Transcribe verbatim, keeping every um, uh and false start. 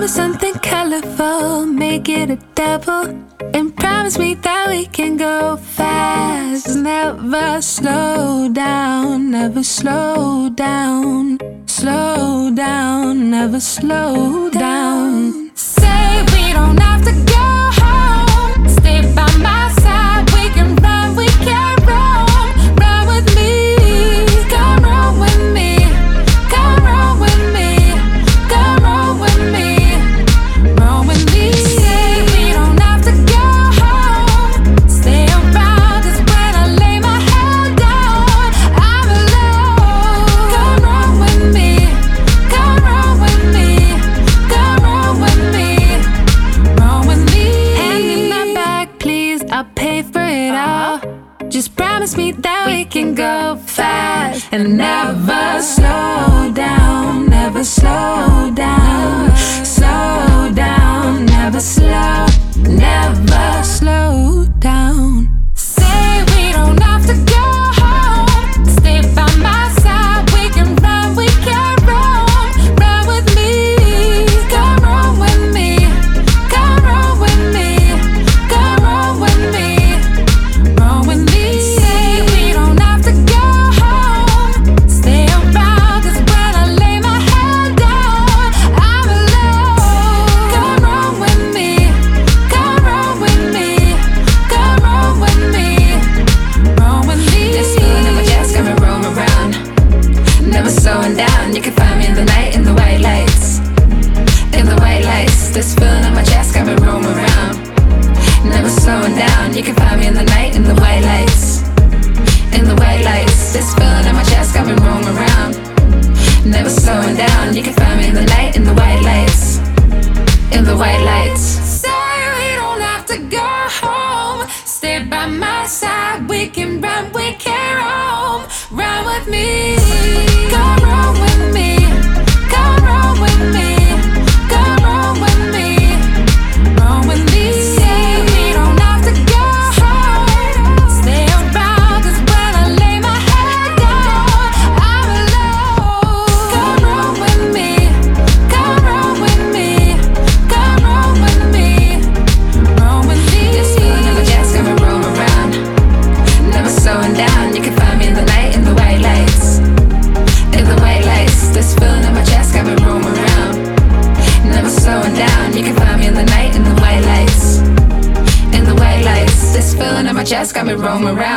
something colorful, make it a double, and promise me that we can go fast. Never slow down, never slow down, slow down, never slow down. Say we don't have to go home, stay by my side, we can run, we can roam. Run with me, come roam with me, come roam with me, come roam with me, roam with me. Say we don't have to go home, stay around, 'cause when I lay my head down, I'm alone. Come roam with me, come roam with me, come roam with me, roam with me. Hand me my bag, please, I'll pay for it all. Just promise me that we can go fast and never slow down, never slow down, slow down, never slow, never slow down. Say we don't have to go home, stay by my side, we can run, we can roam. Run with me, come roam with me, come roam with me, come roam with me, roam with me. Say we don't have to go home, stay around, 'cause when I lay my head down, I'm alone. Come roam with me, come roam with me, come roam with me, roam with me. This feeling in my chest got me roam around, never slowing down. You can find me in the night in the white lights, in the white lights. This feeling in my chest got me roam around, never slowing down. You can find me in the night in the white lights, in the white lights. This feeling in my chest got me roam around, never slowing down. You can find me in the night in the white lights, in the white lights. Say we don't have to go home, stay by my side, we can run, we can roam. Run with me, come roam with me, come roam with me, come roam with me, roam with me. Say we don't have to go home, stay around, 'cause when I lay my head down, I'm alone. Come roam with me, come roam with me, come roam with me, roam with me. This feeling in my chest got me roam around, never slowing down. You can find me in the night in the white lights, in the white lights. This feeling in my chest got me roam around, never slowing down. You can find me in the night in the white lights, in the white lights. This feeling in my chest got me roam around.